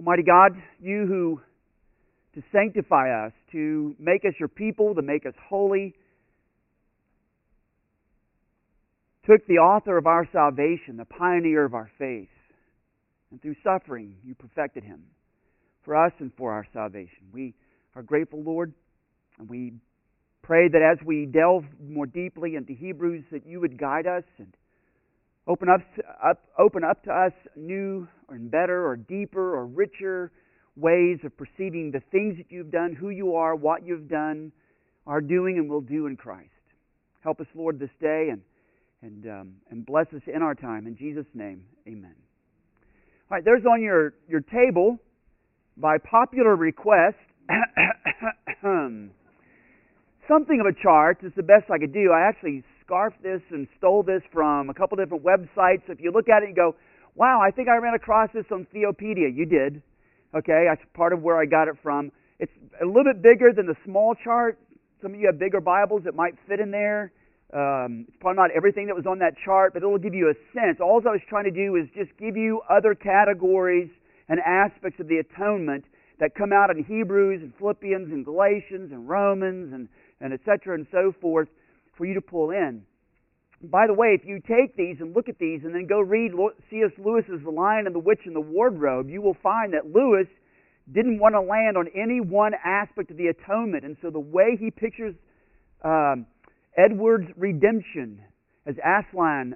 Almighty God, you who to sanctify us, to make us your people, to make us holy, took the author of our salvation, the pioneer of our faith, and through suffering you perfected him for us and for our salvation. We are grateful, Lord, and we pray that as we delve more deeply into Hebrews, that you would guide us and open up to us new and better or deeper or richer ways of perceiving the things that you've done, who you are, what you've done, are doing, and will do in Christ. Help us, Lord, this day and bless us in our time. In Jesus' name, amen. All right, there's on your table, by popular request, something of a chart. Is the best I could do. I actually scarfed this and stole this from a couple different websites. If you look at it and go, wow, I think I ran across this on Theopedia. You did. Okay, that's part of where I got it from. It's a little bit bigger than the small chart. Some of you have bigger Bibles that might fit in there. It's probably not everything that was on that chart, but it'll give you a sense. All I was trying to do is just give you other categories and aspects of the atonement that come out in Hebrews and Philippians and Galatians and Romans and et cetera and so forth for you to pull in. By the way, if you take these and look at these and then go read C.S. Lewis's The Lion and the Witch and the Wardrobe, you will find that Lewis didn't want to land on any one aspect of the atonement. And so the way he pictures Edward's redemption as Aslan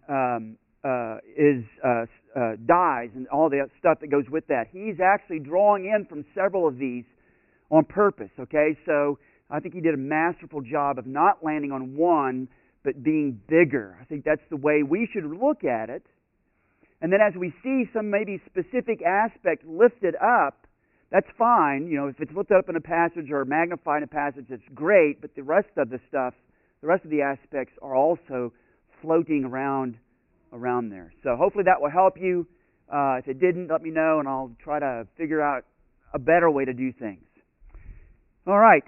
dies and all the stuff that goes with that, he's actually drawing in from several of these on purpose. Okay, so I think he did a masterful job of not landing on one, but being bigger. I think that's the way we should look at it. And then as we see some maybe specific aspect lifted up, that's fine. You know, if it's lifted up in a passage or magnified in a passage, that's great. But the rest of the stuff, the rest of the aspects are also floating around there. So hopefully that will help you. If it didn't, let me know, and I'll try to figure out a better way to do things. All right.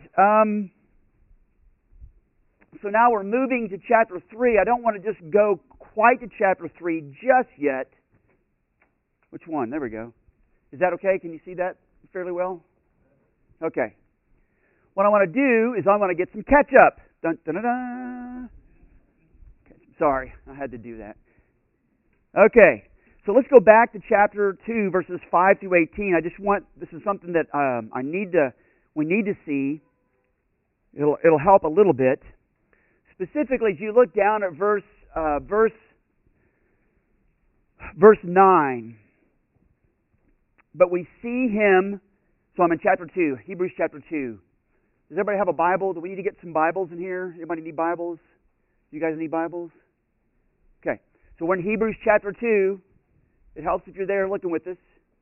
So now we're moving to chapter 3. I don't want to just go quite to chapter 3 just yet. Which one? There we go. Is that okay? Can you see that fairly well? Okay. What I want to do is I want to get some ketchup. Dun, dun, dun, dun. Sorry, I had to do that. Okay. So let's go back to chapter 2, verses 5 through 18. This is something that we need to see. It'll help a little bit. Specifically, as you look down at verse 9, but we see him. So I'm in chapter 2, Hebrews chapter 2. Does everybody have a Bible? Do we need to get some Bibles in here? Anybody need Bibles? You guys need Bibles? Okay. So we're in Hebrews chapter 2. It helps if you're there looking with us.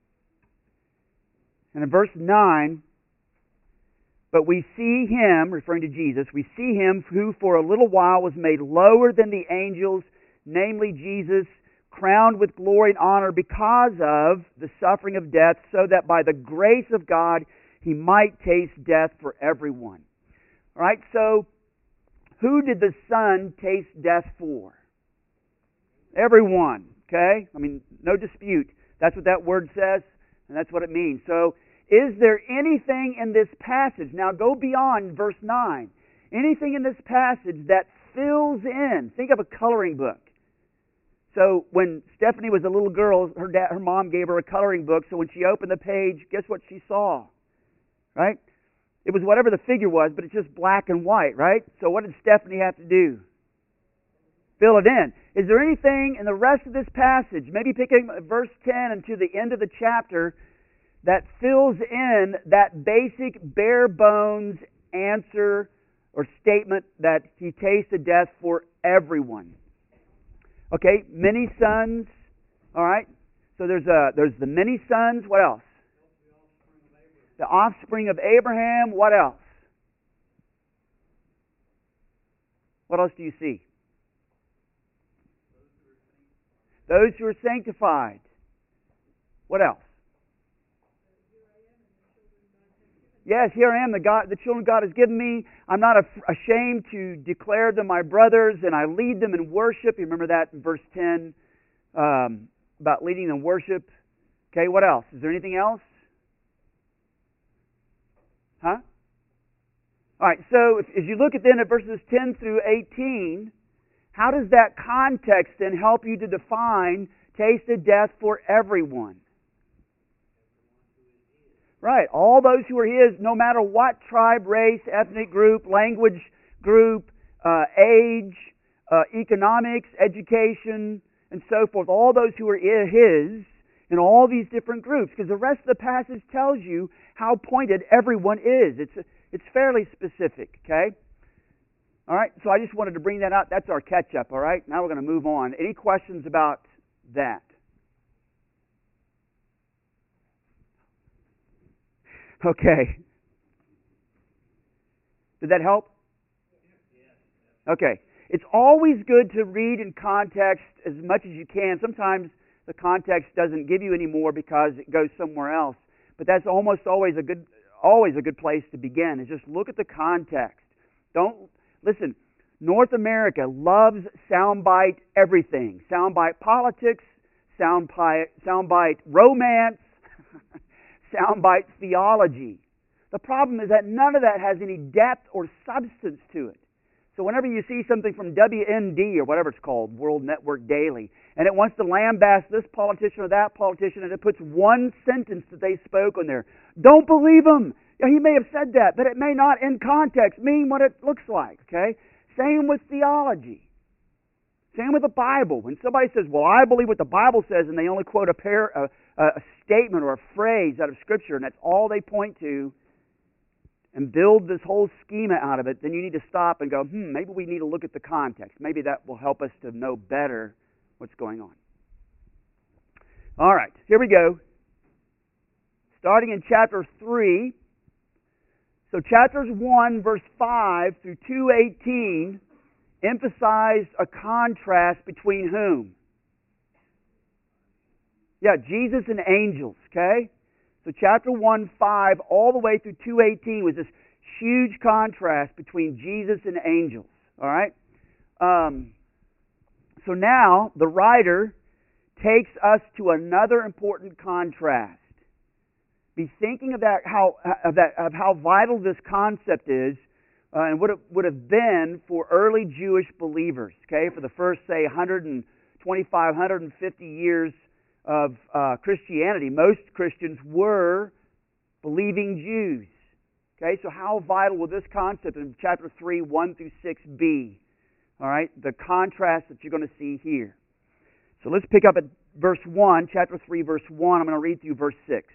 And in verse 9, but we see him, referring to Jesus, we see him who for a little while was made lower than the angels, namely Jesus, crowned with glory and honor because of the suffering of death, so that by the grace of God he might taste death for everyone. All right, so who did the Son taste death for? Everyone, okay? I mean, no dispute. That's what that word says, and that's what it means. So, is there anything in this passage, now go beyond verse 9, anything in this passage that fills in, think of a coloring book. So when Stephanie was a little girl, her mom gave her a coloring book, so when she opened the page, guess what she saw? Right? It was whatever the figure was, but it's just black and white, right? So what did Stephanie have to do? Fill it in. Is there anything in the rest of this passage, maybe picking verse 10 and to the end of the chapter, that fills in that basic bare bones answer or statement that he tasted death for everyone? Okay, many sons. All right. So there's the many sons. What else? The offspring of Abraham. What else? What else do you see? Those who are sanctified. What else? Yes, here I am, the children God has given me. I'm not ashamed to declare them my brothers, and I lead them in worship. You remember that in verse 10 about leading in worship. Okay, what else? Is there anything else? Huh? All right, so as you look at then at verses 10 through 18, how does that context then help you to define tasted death for everyone? Right, all those who are His, no matter what tribe, race, ethnic group, language group, age, economics, education, and so forth, all those who are His in all these different groups, because the rest of the passage tells you how pointed everyone is. It's fairly specific, okay? All right, so I just wanted to bring that out. That's our catch-up, all right? Now we're going to move on. Any questions about that? Okay. Did that help? Okay. It's always good to read in context as much as you can. Sometimes the context doesn't give you any more because it goes somewhere else. But that's almost always a good place to begin, is just look at the context. Listen, North America loves soundbite everything. Soundbite politics, soundbite romance, soundbite theology. The problem is that none of that has any depth or substance to it. So whenever you see something from WND or whatever it's called, World Network Daily, and it wants to lambaste this politician or that politician, and it puts one sentence that they spoke on there, don't believe him. Yeah, he may have said that, but it may not in context mean what it looks like, okay? Same with theology. Same with the Bible. When somebody says, well, I believe what the Bible says, and they only quote a statement or a phrase out of Scripture, and that's all they point to, and build this whole schema out of it, then you need to stop and go, maybe we need to look at the context. Maybe that will help us to know better what's going on. All right, here we go. Starting in chapter 3. So chapters 1, verse 5 through 2:18 emphasized a contrast between whom? Yeah, Jesus and angels, okay? So chapter 1, 5, all the way through 2:18 was this huge contrast between Jesus and angels, all right? So now the writer takes us to another important contrast. Be thinking of how vital this concept is, and what it would have been for early Jewish believers, okay, for the first, say, 125, 150 years of Christianity. Most Christians were believing Jews. Okay, so how vital will this concept in chapter 3, 1 through 6 be? All right, the contrast that you're going to see here. So let's pick up at verse 1, chapter 3, verse 1. I'm going to read through verse 6.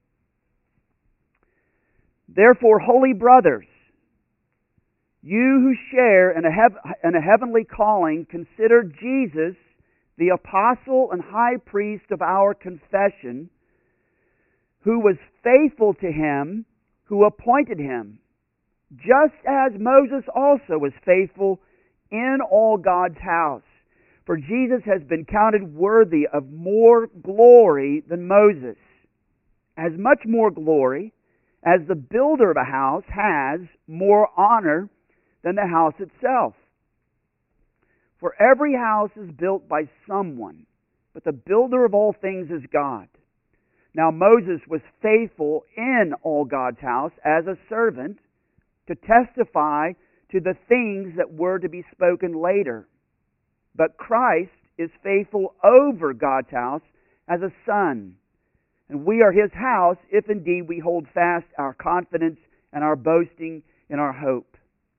Therefore, holy brothers, you who share in a heavenly calling, consider Jesus, the apostle and high priest of our confession, who was faithful to Him who appointed Him, just as Moses also was faithful in all God's house. For Jesus has been counted worthy of more glory than Moses, as much more glory as the builder of a house has more honor than the house itself. For every house is built by someone, but the builder of all things is God. Now Moses was faithful in all God's house as a servant to testify to the things that were to be spoken later. But Christ is faithful over God's house as a son. And we are His house if indeed we hold fast our confidence and our boasting in our hope.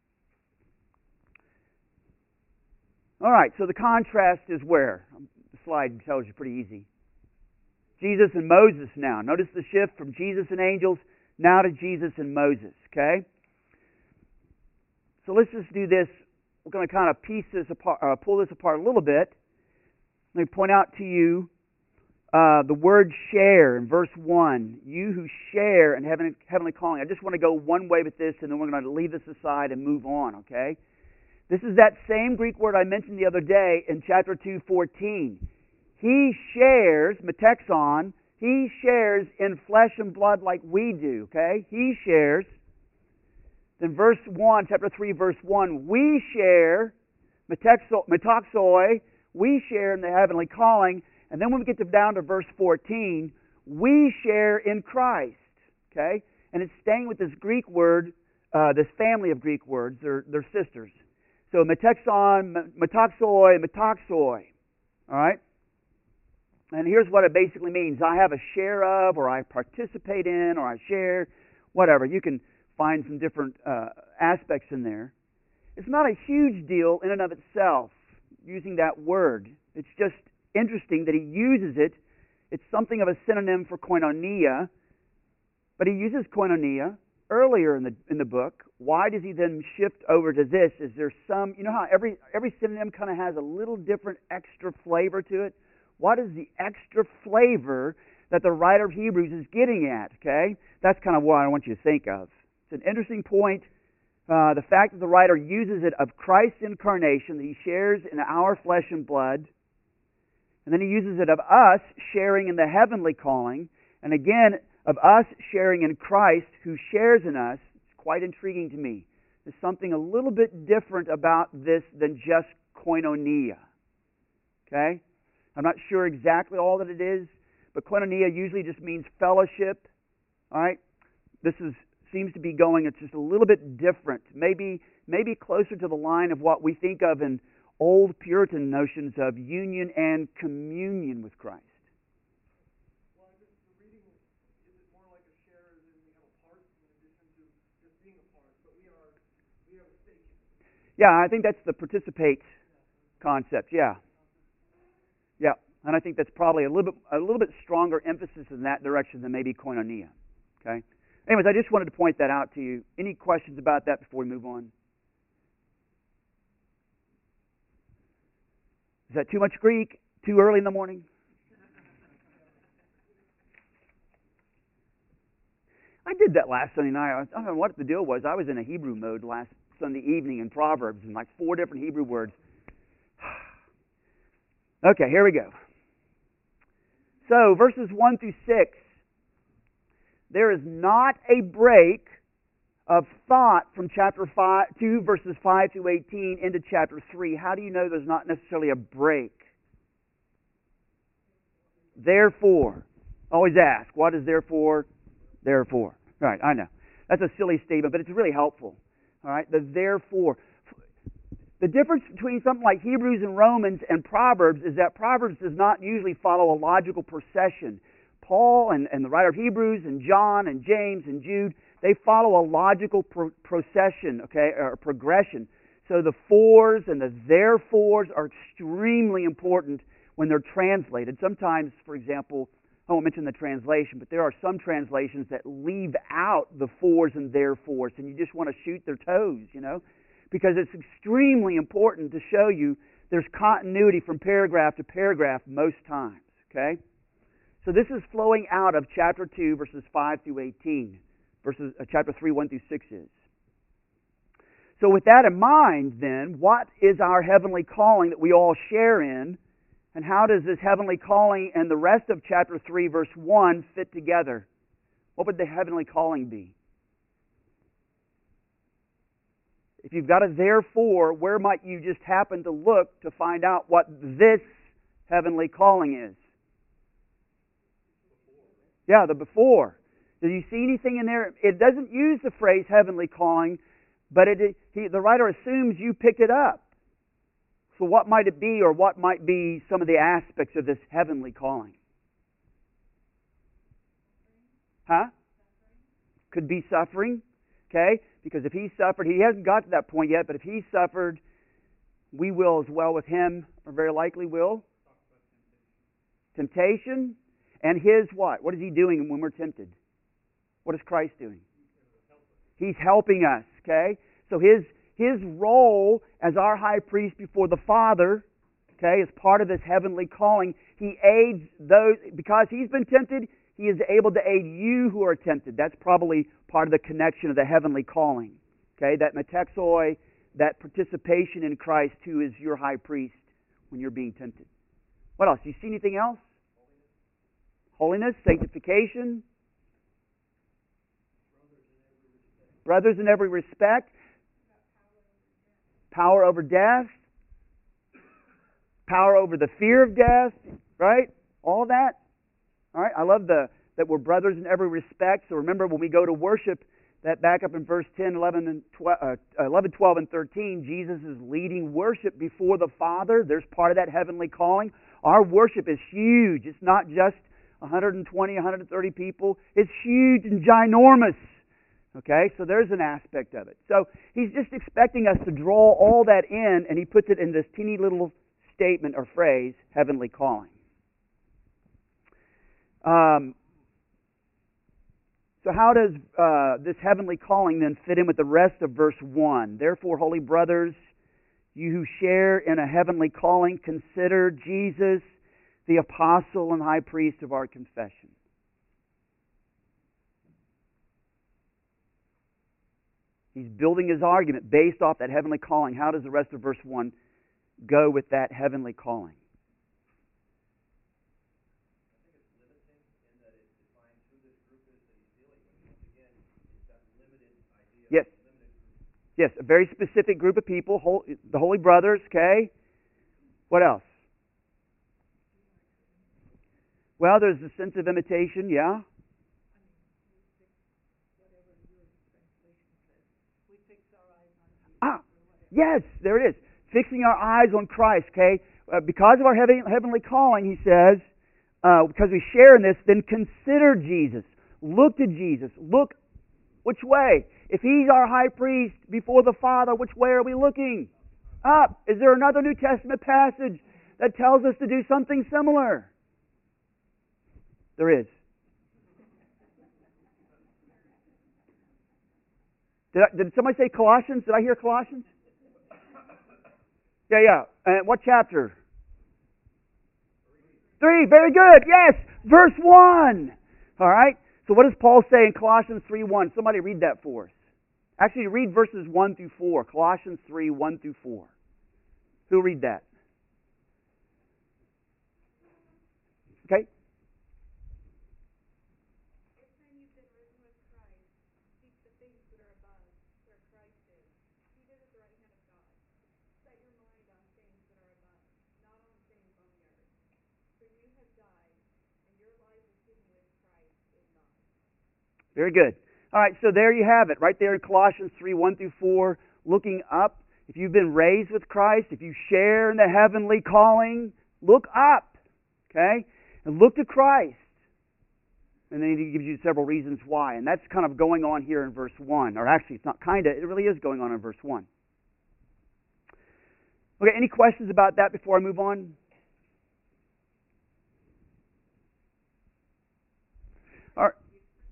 All right, so the contrast is where? The slide tells you pretty easy. Jesus and Moses now. Notice the shift from Jesus and angels now to Jesus and Moses, okay? So let's just do this. We're going to kind of piece this apart, pull this apart a little bit. Let me point out to you the word share in verse 1. You who share in heavenly calling. I just want to go one way with this, and then we're going to leave this aside and move on, okay? This is that same Greek word I mentioned the other day in chapter 2:14. He shares, metexon, He shares in flesh and blood like we do, okay? He shares. Then verse 1, chapter 3, verse 1, we share, metoxoi, we share in the heavenly calling. And then when we get down to verse 14, we share in Christ, okay? And it's staying with this Greek word, this family of Greek words. They're sisters. So metexon, metaxoi, metaxoi. All right? And here's what it basically means. I have a share of, or I participate in, or I share, whatever. You can find some different aspects in there. It's not a huge deal in and of itself, using that word. It's just interesting that he uses it. It's something of a synonym for koinonia, but he uses koinonia earlier in the book. Why does he then shift over to this? Is there some, you know how every synonym kind of has a little different extra flavor to it? What is the extra flavor that the writer of Hebrews is getting at? Okay, that's kind of what I want you to think of. It's an interesting point. The fact that the writer uses it of Christ's incarnation, that he shares in our flesh and blood, and then he uses it of us sharing in the heavenly calling, and again, of us sharing in Christ who shares in us. It's quite intriguing to me. There's something a little bit different about this than just koinonia. Okay? I'm not sure exactly all that it is, but koinonia usually just means fellowship. All right? This seems to be going, it's just a little bit different. Maybe closer to the line of what we think of in old Puritan notions of union and communion with Christ. Well, the reading is it more like a share as in we have a part in addition to just being a part, but we have a stake in it. Yeah, I think that's the participate concept. Yeah. Yeah, and I think that's probably a little bit stronger emphasis in that direction than maybe koinonia. Okay. Anyways, I just wanted to point that out to you. Any questions about that before we move on? Is that too much Greek? Too early in the morning? I did that last Sunday night. I don't know what the deal was. I was in a Hebrew mode last Sunday evening in Proverbs, and like 4 different Hebrew words. Okay, here we go. So, verses 1 through 6. There is not a break of thought from chapter 2, verses 5 through 18 into chapter 3. How do you know there's not necessarily a break? Therefore. Always ask, what is therefore? Therefore. Right, I know. That's a silly statement, but it's really helpful. All right, the therefore. The difference between something like Hebrews and Romans and Proverbs is that Proverbs does not usually follow a logical procession. Paul and the writer of Hebrews and John and James and Jude, they follow a logical procession, okay, or progression. So the fors and the therefores are extremely important when they're translated. Sometimes, for example, I won't mention the translation, but there are some translations that leave out the fors and therefores, and you just want to shoot their toes, you know, because it's extremely important to show you there's continuity from paragraph to paragraph most times, okay? So this is flowing out of chapter 2, verses 5 through 18. Chapter 3, 1 through 6 is. So with that in mind, then, what is our heavenly calling that we all share in? And how does this heavenly calling and the rest of chapter 3, verse 1 fit together? What would the heavenly calling be? If you've got a therefore, where might you just happen to look to find out what this heavenly calling is? Yeah, the before. Do you see anything in there? It doesn't use the phrase heavenly calling, but the writer assumes you picked it up. So what might it be, or what might be some of the aspects of this heavenly calling? Huh? Could be suffering, okay? Because if he suffered, he hasn't got to that point yet, but if he suffered, we will as well with him, or very likely will. Temptation. And his what? What is he doing when we're tempted? What is Christ doing? He's helping us, okay? So his role as our high priest before the Father, okay, as part of this heavenly calling, he aids those, because he's been tempted, he is able to aid you who are tempted. That's probably part of the connection of the heavenly calling, okay? That metexoi, that participation in Christ, who is your high priest when you're being tempted. What else? Do you see anything else? Holiness, sanctification, brothers in every respect, power over death, power over the fear of death, right? All that. All right. I love the that we're brothers in every respect. So remember, when we go to worship, that back up in verse 10, 11, and 11, 12, and 13, Jesus is leading worship before the Father. There's part of that heavenly calling. Our worship is huge. It's not just 120, 130 people. It's huge and ginormous. Okay, so there's an aspect of it. So he's just expecting us to draw all that in, and he puts it in this teeny little statement or phrase, heavenly calling. So how does this heavenly calling then fit in with the rest of verse 1? Therefore, holy brothers, you who share in a heavenly calling, consider Jesus the apostle and high priest of our confession. He's building his argument based off that heavenly calling. How does the rest of verse 1 go with that heavenly calling? Yes. Yes, a very specific group of people, the Holy Brothers, okay? What else? Well, there's a sense of imitation, yeah? Yes, there it is. Fixing our eyes on Christ, okay? Because of our heavenly calling, he says, because we share in this, then consider Jesus. Look to Jesus. Look which way? If he's our high priest before the Father, which way are we looking? Up. Is there another New Testament passage that tells us to do something similar? There is. Did somebody say Colossians? Did I hear Colossians? Yeah. What chapter? 3. Very good. Yes. Verse 1. All right. So what does Paul say in Colossians 3:1? Somebody read that for us. Actually, read verses 1 through 4. Colossians 3, 1 through 4. Who'll read that? Okay. Very good. All right, so there you have it, right there in Colossians 3, 1 through 4, looking up. If you've been raised with Christ, if you share in the heavenly calling, look up, okay? And look to Christ. And then he gives you several reasons why. And that's kind of going on here in verse 1. Or actually, it's not kind of, it really is going on in verse 1. Okay, any questions about that before I move on? All right.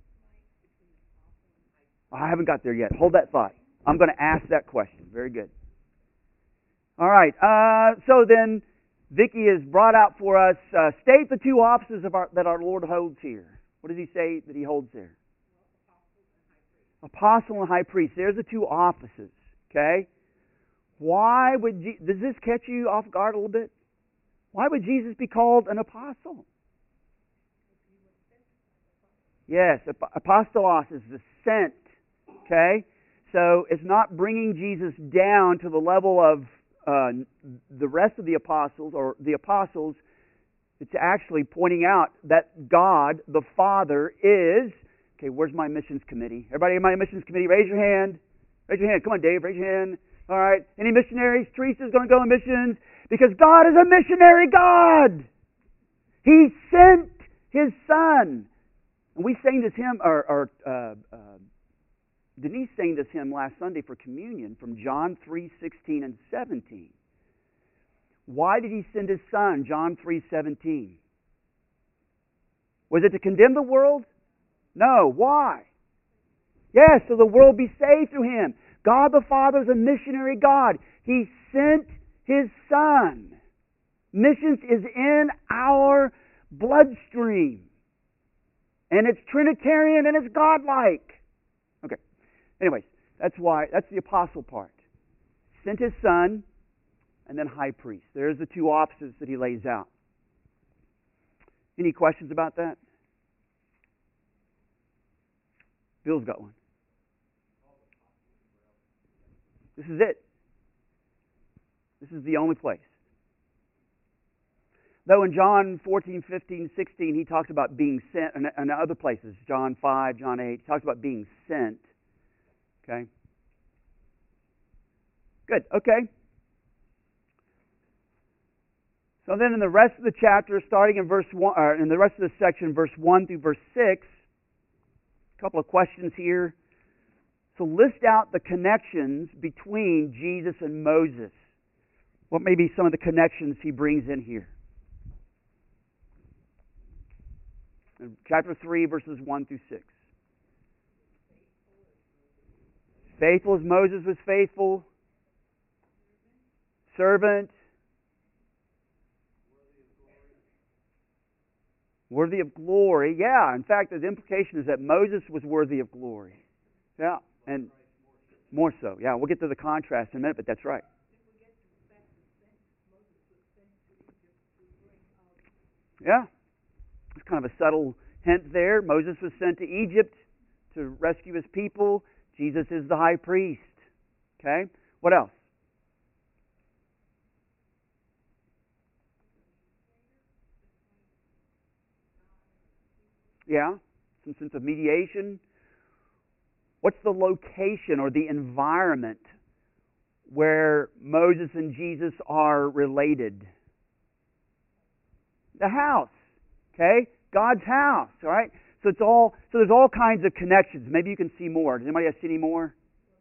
I haven't got there yet. Hold that thought. I'm going to ask that question. Very good. All right. So then, Vicki has brought out for us, state the two offices that our Lord holds here. What does he say that he holds there? Apostle and high priest. There's the two offices. Okay? Why would does this catch you off guard a little bit? Why would Jesus be called an apostle? Yes, apostolos is the sent. Okay? So it's not bringing Jesus down to the level of the rest of the apostles or the apostles. It's actually pointing out that God, the Father, is... Okay, where's my missions committee? Everybody in my missions committee, raise your hand. Raise your hand. Come on, Dave, raise your hand. All right. Any missionaries? Teresa's going to go on missions because God is a missionary God. He sent His Son. And we sang this hymn, Denise sang this hymn last Sunday for communion from John 3:16 and 17. Why did He send His Son? John 3:17. Was it to condemn the world? No. Why? Yes, so the world be saved through Him. God the Father is a missionary God. He sent His Son. Missions is in our bloodstream. And it's Trinitarian and it's godlike. Okay. Anyways, that's the apostle part. Sent His Son, and then high priest. There's the two offices that He lays out. Any questions about that? Bill's got one. This is it. This is the only place. Though in John 14, 15, 16, he talks about being sent, and other places, John 5, John 8, he talks about being sent. Okay? Good, okay. So then in the rest of the chapter, starting in verse 1, or in the rest of the section, verse 1 through verse 6, a couple of questions here. So list out the connections between Jesus and Moses. What may be some of the connections he brings in here? In chapter 3, verses 1 through 6. Faithful as Moses was faithful. Servant. Worthy of glory. Yeah, in fact, the implication is that Moses was worthy of glory. Yeah, and more so. Yeah, we'll get to the contrast in a minute, but that's right. Yeah, it's kind of a subtle hint there. Moses was sent to Egypt to rescue his people. Jesus is the high priest. Okay, what else? Yeah, some sense of mediation. What's the location or the environment where Moses and Jesus are related? The house. Okay? God's house. All right? So there's all kinds of connections. Maybe you can see more. Does anybody see any more?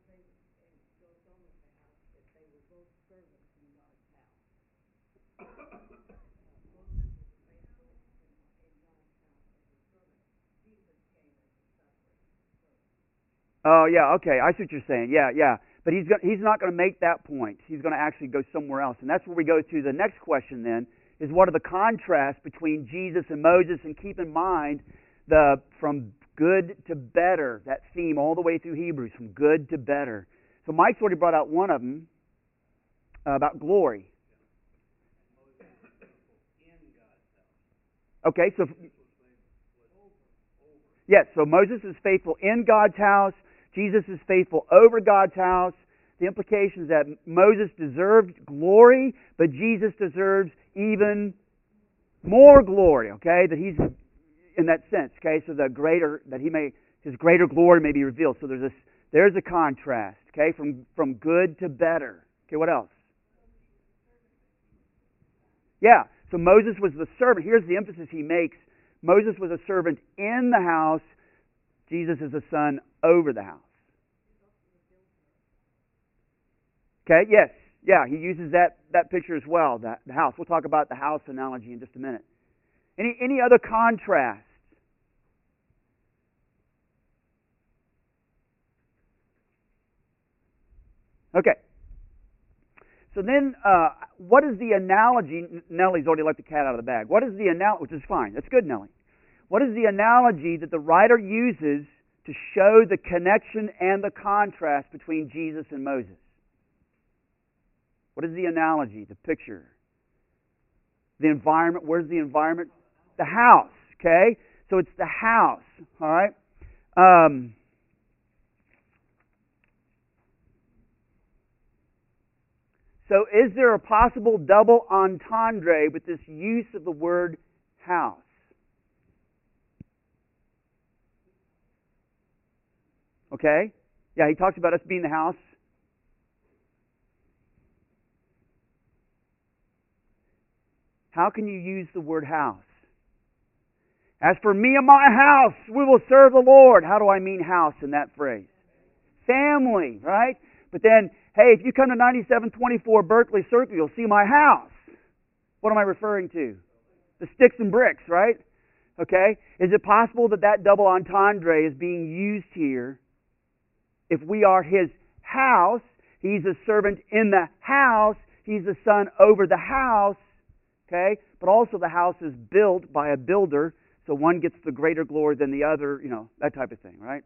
Oh, yeah, okay. I see what you're saying. Yeah, yeah. But he's not going to make that point. He's going to actually go somewhere else. And that's where we go to the next question then, is what are the contrasts between Jesus and Moses? And keep in mind, from good to better, that theme all the way through Hebrews, from good to better. So Mike's already brought out one of them, about glory. Okay, so... Yes, so Moses is faithful in God's house. Jesus is faithful over God's house. The implication is that Moses deserved glory, but Jesus deserves even more glory, okay? That he's in that sense, okay? So his greater glory may be revealed. So there's a contrast, okay? From good to better. Okay, what else? Yeah, so Moses was the servant. Here's the emphasis he makes. Moses was a servant in the house. Jesus is a son over the house. Okay, yes. Yeah, he uses that picture as well, the house. We'll talk about the house analogy in just a minute. Any other contrasts? Okay. So then, what is the analogy? Nellie's already let the cat out of the bag. What is the analogy? Which is fine. That's good, Nellie. What is the analogy that the writer uses to show the connection and the contrast between Jesus and Moses? What is the analogy, the picture? The environment. Where's the environment? The house. Okay? So it's the house. All right? So is there a possible double entendre with this use of the word house? Okay? Yeah, he talks about us being the house. How can you use the word house? As for me and my house, we will serve the Lord. How do I mean house in that phrase? Family, right? But then, hey, if you come to 9724 Berkeley Circle, you'll see my house. What am I referring to? The sticks and bricks, right? Okay? Is it possible that double entendre is being used here? If we are his house, he's a servant in the house, he's a son over the house, okay? But also the house is built by a builder, so one gets the greater glory than the other, that type of thing, right?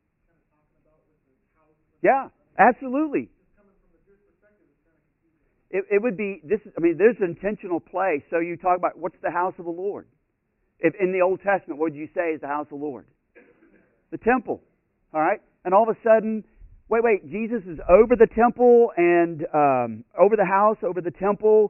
Yeah, absolutely. it would be this. I mean, there's an intentional place. So you talk about what's the house of the Lord. If in the Old Testament, what would you say is the house of the Lord? The temple. All right, and all of a sudden, wait, Jesus is over the temple and over the house, over the temple.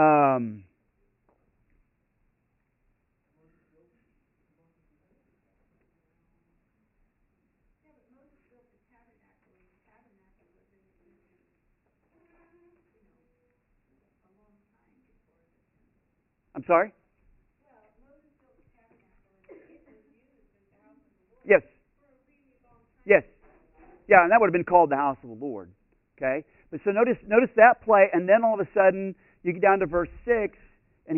I'm sorry? Yes. Yes. Yeah, and that would have been called the house of the Lord. Okay? But so notice that play, and then all of a sudden you get down to verse 6, and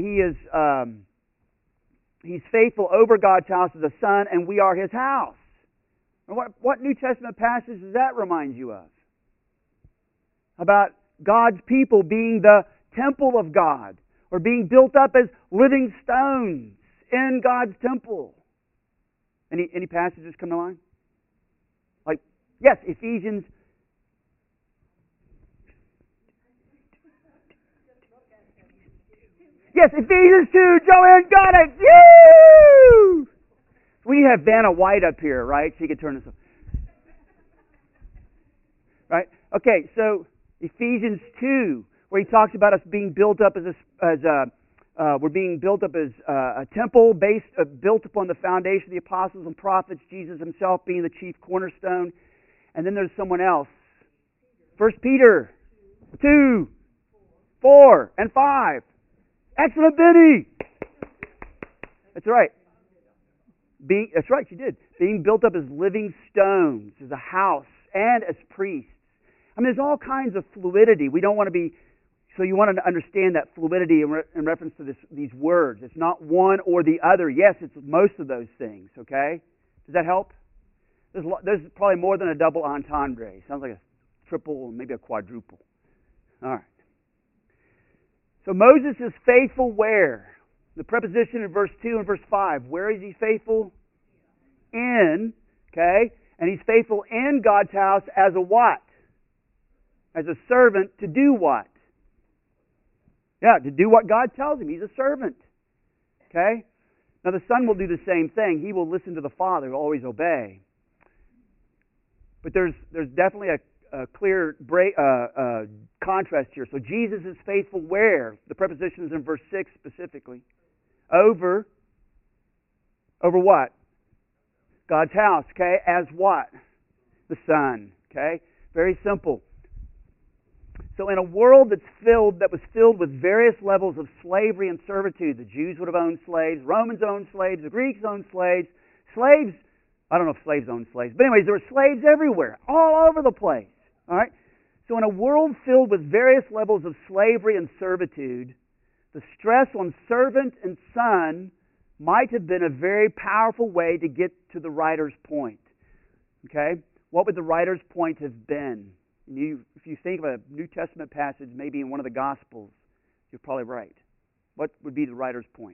he's faithful over God's house as a son, and we are his house. And what New Testament passage does that remind you of? About God's people being the temple of God, or being built up as living stones in God's temple. Any passages come to mind? Like, yes, Ephesians. Yes, Ephesians 2. Joanne got it. Woo! We have Vanna White up here, right? She could turn this on. Right? Okay, so Ephesians 2, where he talks about us being built up we're being built up as a temple built upon the foundation of the apostles and prophets, Jesus himself being the chief cornerstone. And then there's someone else. 1 Peter 2, 4, and 5. Excellent, Benny! That's right. That's right, she did. Being built up as living stones, as a house, and as priests. I mean, there's all kinds of fluidity. We don't want to be... So you want to understand that fluidity in reference to these words. It's not one or the other. Yes, it's most of those things, okay? Does that help? There's probably more than a double entendre. Sounds like a triple, maybe a quadruple. All right. So Moses is faithful where? The preposition in verse 2 and verse 5. Where is he faithful? In, okay? And he's faithful in God's house as a what? As a servant to do what? Yeah, to do what God tells him. He's a servant. Okay? Now the Son will do the same thing. He will listen to the Father. He'll always obey. But there's definitely a clear contrast here. So Jesus is faithful where? The preposition is in verse 6 specifically. Over what? God's house. Okay? As what? The Son. Okay? Very simple. So in a world that was filled with various levels of slavery and servitude, the Jews would have owned slaves, Romans owned slaves, the Greeks owned slaves, I don't know if slaves owned slaves, but anyways, there were slaves everywhere, all over the place. All right? So in a world filled with various levels of slavery and servitude, the stress on servant and son might have been a very powerful way to get to the writer's point. Okay? What would the writer's point have been? If you think of a New Testament passage, maybe in one of the Gospels, you're probably right. What would be the writer's point?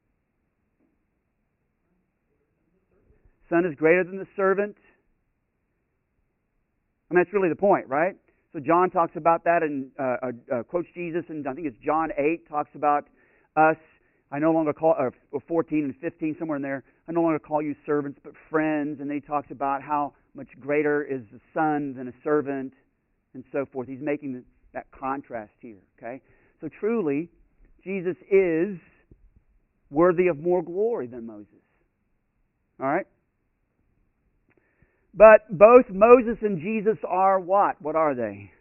Son is greater than the servant. I mean, that's really the point, right? So John talks about that and quotes Jesus, and I think it's John 8 talks about us. I no longer call, or 14 and 15, somewhere in there, I no longer call you servants, but friends. And then he talks about how much greater is the son than a servant, and so forth. He's making that contrast here, okay? So truly, Jesus is worthy of more glory than Moses. All right? But both Moses and Jesus are what? What are they?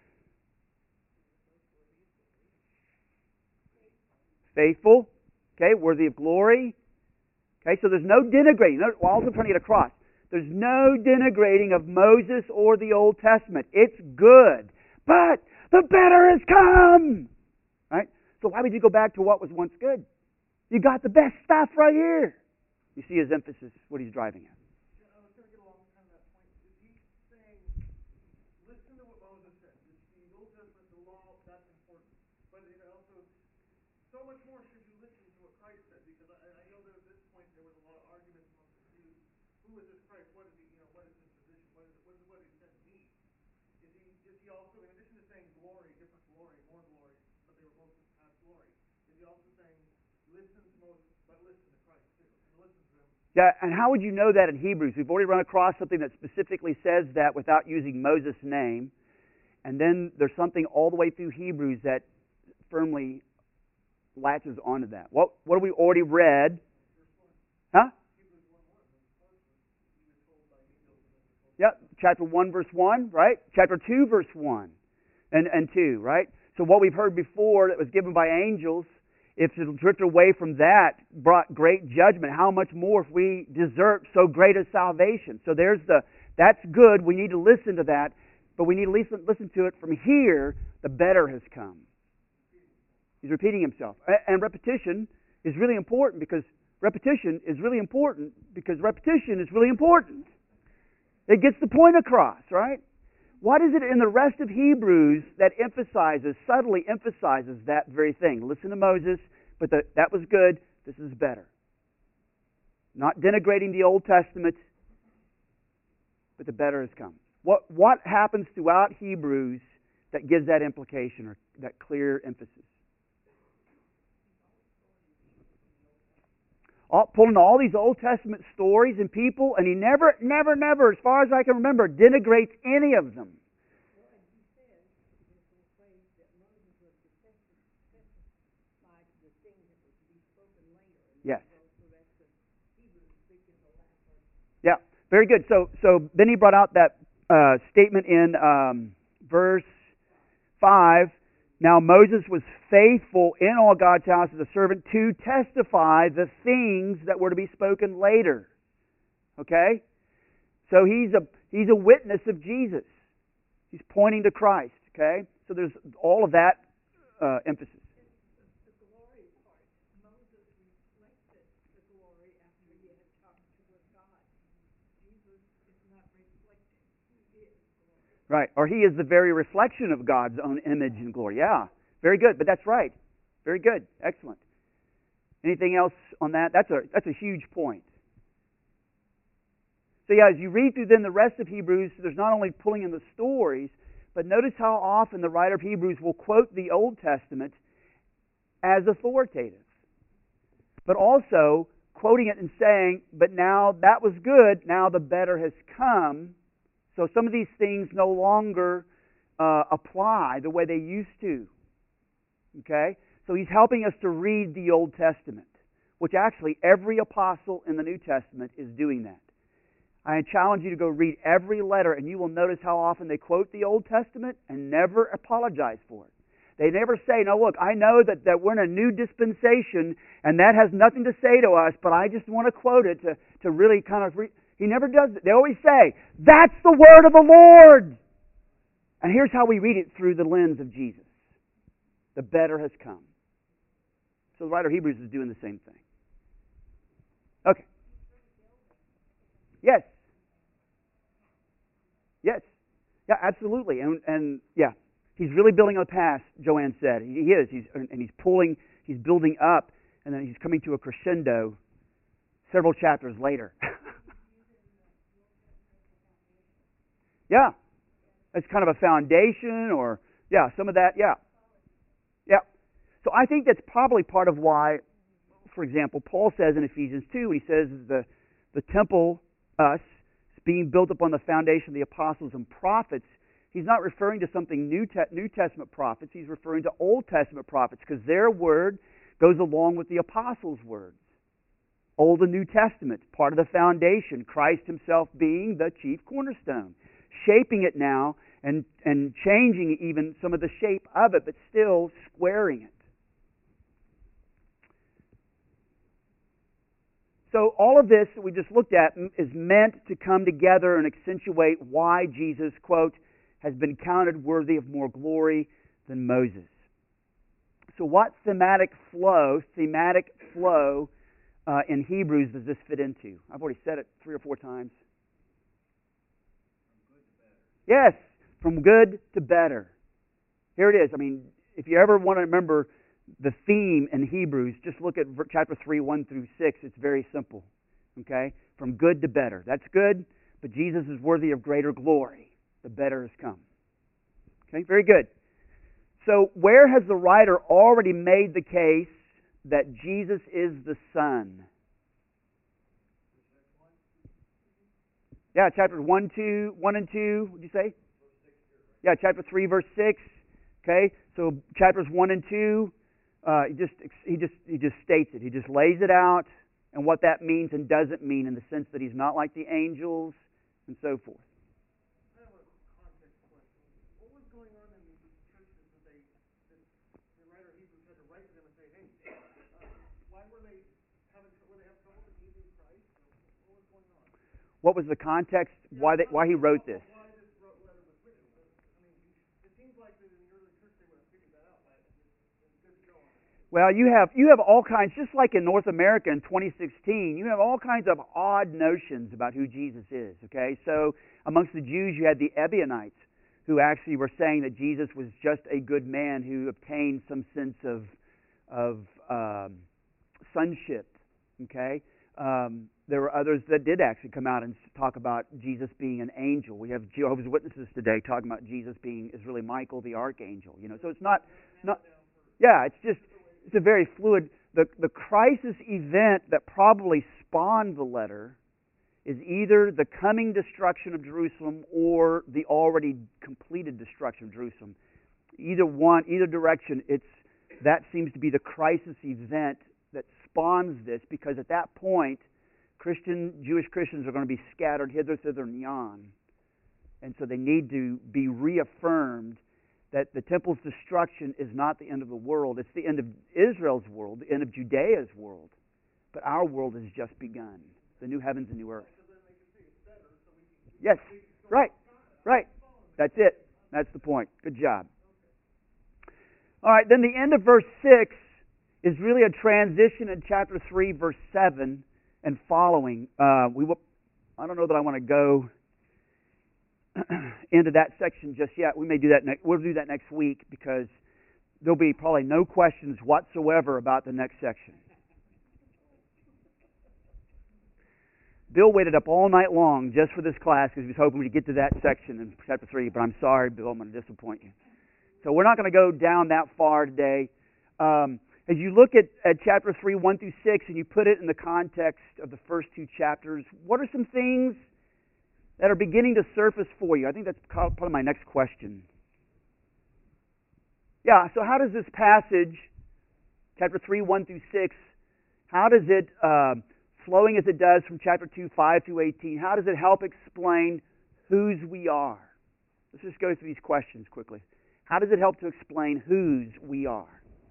Faithful, okay, worthy of glory. Okay, so there's no denigrating. We're also trying to get across. There's no denigrating of Moses or the Old Testament. It's good. But the better has come. Right? So why would you go back to what was once good? You got the best stuff right here. You see his emphasis, what he's driving at. Yeah, I was going to get along kind of that point. Is he saying, listen to what Moses said. The Old Testament, the law, that's important. But also, so much more should you listen to what Christ said. Because I know that at this point there was a lot of arguments among the Jews. Who is this Christ? What is he? What is his position? What he said mean? Is he also, in addition to saying glory, different glory, more glory, but he also saying, listen to Moses, but listen to Christ too? And listen to him. Yeah, and how would you know that in Hebrews? We've already run across something that specifically says that without using Moses' name. And then there's something all the way through Hebrews that firmly latches onto that. What have we already read? Huh? Yep, chapter 1, verse 1, right? Chapter 2, verse 1 and 2, right? So what we've heard before that was given by angels, if it drifted away from that, brought great judgment. How much more if we desert so great a salvation? So that's good. We need to listen to that, but we need to listen to it from here. The better has come. He's repeating himself. And repetition is really important because repetition is really important. It gets the point across, right? What is it in the rest of Hebrews that subtly emphasizes that very thing? Listen to Moses, but that was good, this is better. Not denigrating the Old Testament, but the better has come. What happens throughout Hebrews that gives that implication or that clear emphasis? Pulling all these Old Testament stories and people, and he never, as far as I can remember, denigrates any of them. Yes. Yeah, very good. So then he brought out that statement in verse 5. Now Moses was faithful in all God's house as a servant to testify the things that were to be spoken later. Okay? So he's a witness of Jesus. He's pointing to Christ. Okay? So there's all of that emphasis. The glory part. Moses reflected the glory after he had talked with God. Jesus is not reflecting. He is glory. Right. Or he is the very reflection of God's own image and glory. Yeah. Very good. But that's right. Very good. Excellent. Anything else on that? That's a huge point. So yeah, as you read through then the rest of Hebrews, there's not only pulling in the stories, but notice how often the writer of Hebrews will quote the Old Testament as authoritative. But also quoting it and saying, but now that was good, now the better has come. So some of these things no longer apply the way they used to. Okay? So he's helping us to read the Old Testament, which actually every apostle in the New Testament is doing that. I challenge you to go read every letter, and you will notice how often they quote the Old Testament and never apologize for it. They never say, no, look, I know that we're in a new dispensation, and that has nothing to say to us, but I just want to quote it to really kind of... He never does it. They always say, that's the word of the Lord! And here's how we read it through the lens of Jesus. The better has come. So the writer of Hebrews is doing the same thing. Okay. Yes. Yes. Yeah, absolutely. And yeah, he's really building on the past, Joanne said. He is. He's building up, and then he's coming to a crescendo several chapters later. Yeah. It's kind of a foundation or, yeah, some of that, yeah. Yeah. So I think that's probably part of why, for example, Paul says in Ephesians 2, when he says the temple, us, is being built upon the foundation of the apostles and prophets, he's not referring to something New Testament prophets. He's referring to Old Testament prophets because their word goes along with the apostles' words. Old and New Testament, part of the foundation, Christ himself being the chief cornerstone, shaping it now and changing even some of the shape of it, but still squaring it. So all of this that we just looked at is meant to come together and accentuate why Jesus, quote, has been counted worthy of more glory than Moses. So what thematic flow in Hebrews does this fit into? I've already said it 3 or 4 times. Yes, from good to better. Here it is. I mean, if you ever want to remember the theme in Hebrews, just look at chapter 3, 1 through 6. It's very simple. Okay? From good to better. That's good, but Jesus is worthy of greater glory. The better has come. Okay? Very good. So where has the writer already made the case that Jesus is the Son. Yeah, chapters 1 and 2, would you say? Yeah, chapter 3, verse 6. Okay, so chapters 1 and 2, he just states it. He just lays it out and what that means and doesn't mean in the sense that he's not like the angels and so forth. I have a context question. What was going on in these churches that the writer of Hebrews had to write to them and say, hey, why were they having trouble believing Christ? What was going on? What was the context? Why he wrote this? Why this letter was written? I mean, it seems like that in the early church they would have figured that out by it and good to go on it. Well, you have all kinds, just like in North America in 2016, you have all kinds of odd notions about who Jesus is, okay? So amongst the Jews, you had the Ebionites, who actually were saying that Jesus was just a good man who obtained some sense of sonship, okay? There were others that did actually come out and talk about Jesus being an angel. We have Jehovah's Witnesses today talking about Jesus is really Michael the archangel, So it's not yeah, it's a very fluid. The crisis event that probably spawned the letter is either the coming destruction of Jerusalem or the already completed destruction of Jerusalem. Either direction, that seems to be the crisis event that spawns this, because at that point, Jewish Christians are going to be scattered hither, thither, and yon. And so they need to be reaffirmed that the temple's destruction is not the end of the world. It's the end of Israel's world, the end of Judea's world. But our world has just begun. The new heavens and new earth. Yes, right. That's it. That's the point. Good job. All right, then the end of verse 6 is really a transition in chapter 3, verse 7 and following. I don't know that I want to go into that section just yet. We may do that we'll do that next week, because there'll be probably no questions whatsoever about the next section. Bill waited up all night long just for this class because he was hoping we'd get to that section in chapter 3, but I'm sorry, Bill, I'm going to disappoint you. So we're not going to go down that far today. As you look at chapter 3, 1 through 6, and you put it in the context of the first two chapters, what are some things that are beginning to surface for you? I think that's probably my next question. Yeah, so how does this passage, chapter 3, 1 through 6, how does it, flowing as it does from chapter 2, 5 through 18, how does it help explain whose we are? Let's just go through these questions quickly. How does it help to explain whose we are?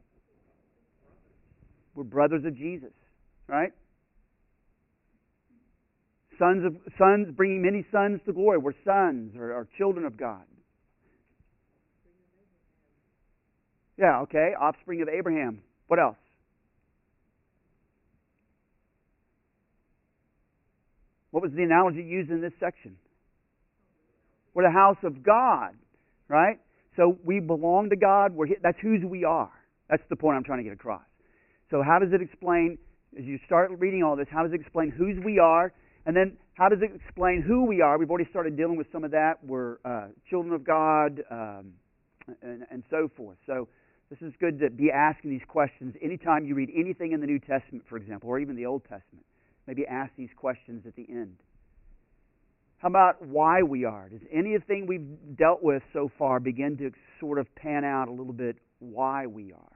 We're brothers of Jesus, right? Sons bringing many sons to glory. We're sons or children of God. Yeah, okay. Offspring of Abraham. What else? What was the analogy used in this section? We're the house of God, right? So we belong to God. That's whose we are. That's the point I'm trying to get across. So how does it explain, as you start reading all this, how does it explain whose we are? And then how does it explain who we are? We've already started dealing with some of that. We're children of God and so forth. So this is good to be asking these questions anytime you read anything in the New Testament, for example, or even the Old Testament. Maybe ask these questions at the end. How about why we are? Does anything we've dealt with so far begin to sort of pan out a little bit why we are?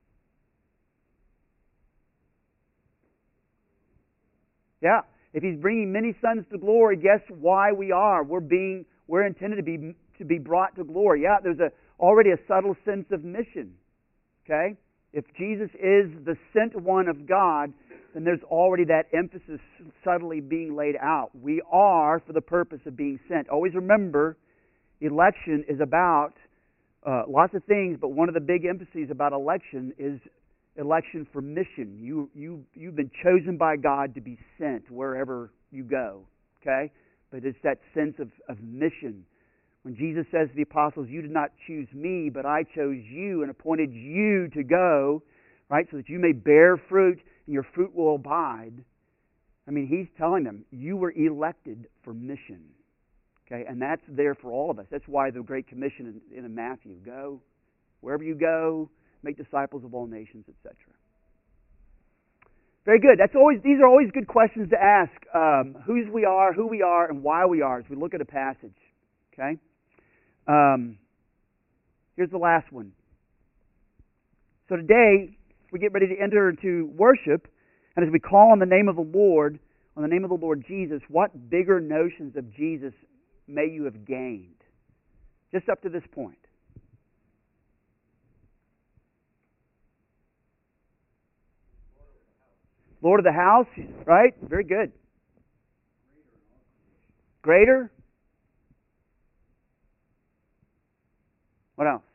Yeah. If He's bringing many sons to glory, guess why we are? We're intended to be brought to glory. Yeah, there's already a subtle sense of mission. Okay? If Jesus is the sent one of God, then there's already that emphasis subtly being laid out. We are for the purpose of being sent. Always remember, election is about lots of things, but one of the big emphases about election is election for mission. You've been chosen by God to be sent wherever you go. Okay? But it's that sense of mission. When Jesus says to the apostles, "You did not choose me, but I chose you and appointed you to go," right, so that you may bear fruit and your fruit will abide. I mean, He's telling them, you were elected for mission. Okay, and that's there for all of us. That's why the Great Commission in Matthew, go wherever you go, make disciples of all nations, etc. Very good. These are always good questions to ask. Who we are, and why we are as we look at a passage. Okay? Here's the last one. So today, we get ready to enter into worship, and as we call on the name of the Lord, Jesus, what bigger notions of Jesus may you have gained? Just up to this point. Lord of the house, right? Very good. Greater. What else?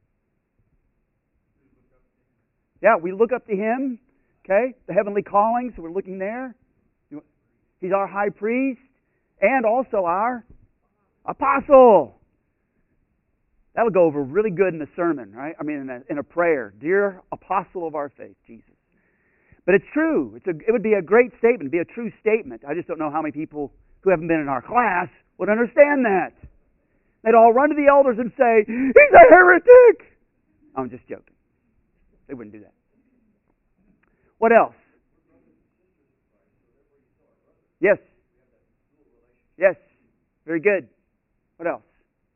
Yeah, we look up to Him. Okay, the heavenly calling, so we're looking there. He's our high priest and also our apostle. That'll go over really good in the sermon, right? I mean, in a prayer. Dear apostle of our faith, Jesus. But it's true. It would be a great statement, be a true statement. I just don't know how many people who haven't been in our class would understand that. They'd all run to the elders and say, he's a heretic! I'm just joking. They wouldn't do that. What else? Yes. Yes. Very good. What else?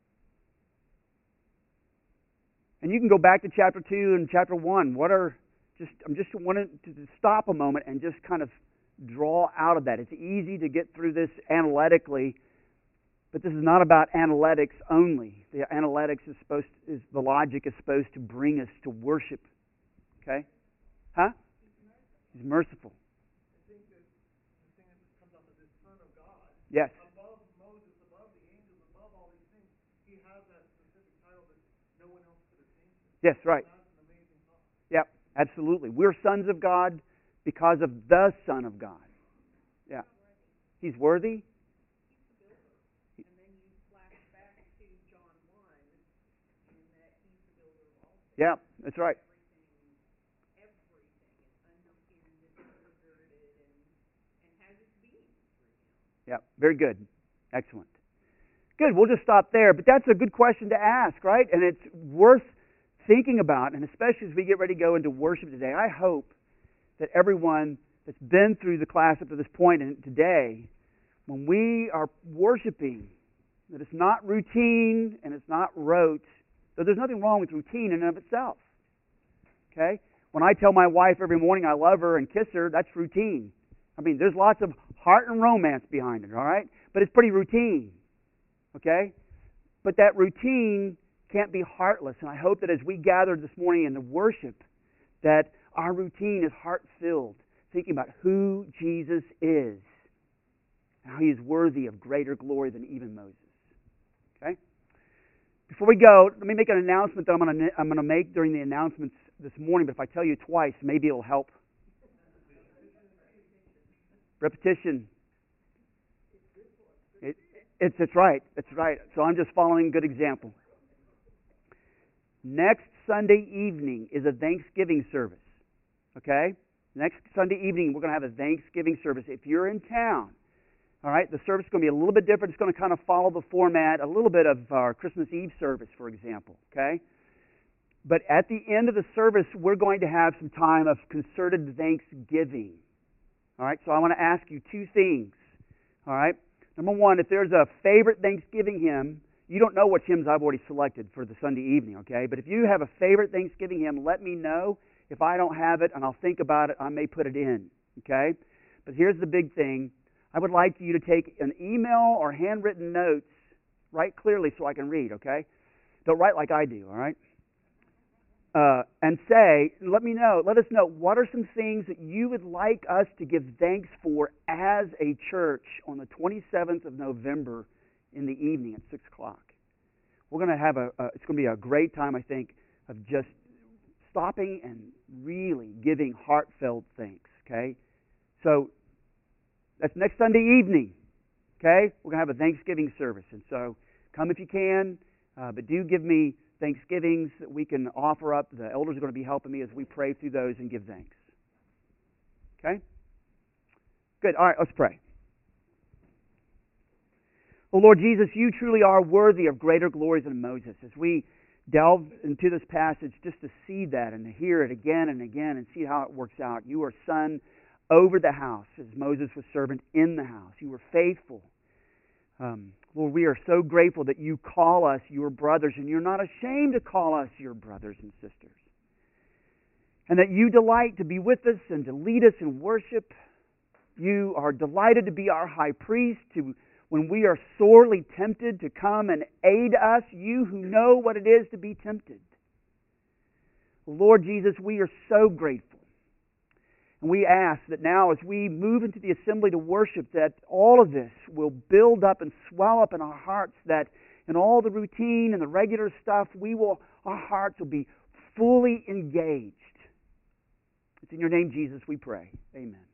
And you can go back to chapter 2 and chapter 1. I'm just wanting to stop a moment and just kind of draw out of that. It's easy to get through this analytically, but this is not about analytics only. The analytics the logic is supposed to bring us to worship. Okay? Huh? He's merciful. I think that the thing that comes off of this Son of God, yes. above Moses, above the angels, above all these things, he has that specific title that no one else could attain to. Yes, right. And that's an amazing thought. Yep, absolutely. We're sons of God because of the Son of God. Yeah. He's worthy. And then you flash back to John 1, and that he's the builder of all things. Yeah, that's right. Everything is underpinned and undergirded and has its being through him. Yeah, very good. Excellent. Good, we'll just stop there. But that's a good question to ask, right? And it's worth thinking about, and especially as we get ready to go into worship today. I hope that everyone that's been through the class up to this point and today, when we are worshiping, that it's not routine and it's not rote, though there's nothing wrong with routine in and of itself. Okay? When I tell my wife every morning I love her and kiss her, that's routine. I mean, there's lots of heart and romance behind it, all right? But it's pretty routine. Okay? But that routine can't be heartless. And I hope that as we gather this morning in the worship, that our routine is heart-filled, thinking about who Jesus is and how He is worthy of greater glory than even Moses. Okay? Before we go, let me make an announcement that I'm going to make during the announcements this morning, but if I tell you twice, maybe it'll help. Repetition. It's right. It's right. So I'm just following good example. Next Sunday evening is a Thanksgiving service. Okay? Next Sunday evening, we're going to have a Thanksgiving service. If you're in town, all right, the service is going to be a little bit different. It's going to kind of follow the format, a little bit of our Christmas Eve service, for example. Okay? But at the end of the service, we're going to have some time of concerted Thanksgiving. All right? So I want to ask you two things. All right? Number one, if there's a favorite Thanksgiving hymn, you don't know which hymns I've already selected for the Sunday evening, okay? But if you have a favorite Thanksgiving hymn, let me know. If I don't have it and I'll think about it, I may put it in, okay? But here's the big thing. I would like you to take an email or handwritten notes, write clearly so I can read, okay? Don't write like I do, all right? And let us know, what are some things that you would like us to give thanks for as a church on the 27th of November in the evening at 6 o'clock. We're going to have it's going to be a great time, I think, of just stopping and really giving heartfelt thanks, okay? So, that's next Sunday evening, okay? We're going to have a Thanksgiving service, and so come if you can, but do give me Thanksgivings that we can offer up. The elders are going to be helping me as we pray through those and give thanks. Okay? Good. All right, let's pray. Oh, Lord Jesus, You truly are worthy of greater glory than Moses. As we delve into this passage just to see that and to hear it again and again and see how it works out. You are Son over the house as Moses was servant in the house. You were faithful. Lord, we are so grateful that you call us your brothers, and you're not ashamed to call us your brothers and sisters. And that you delight to be with us and to lead us in worship. You are delighted to be our high priest, when we are sorely tempted, to come and aid us, you who know what it is to be tempted. Lord Jesus, we are so grateful. And we ask that now as we move into the assembly to worship, that all of this will build up and swell up in our hearts, that in all the routine and the regular stuff, our hearts will be fully engaged. It's in your name, Jesus, we pray. Amen.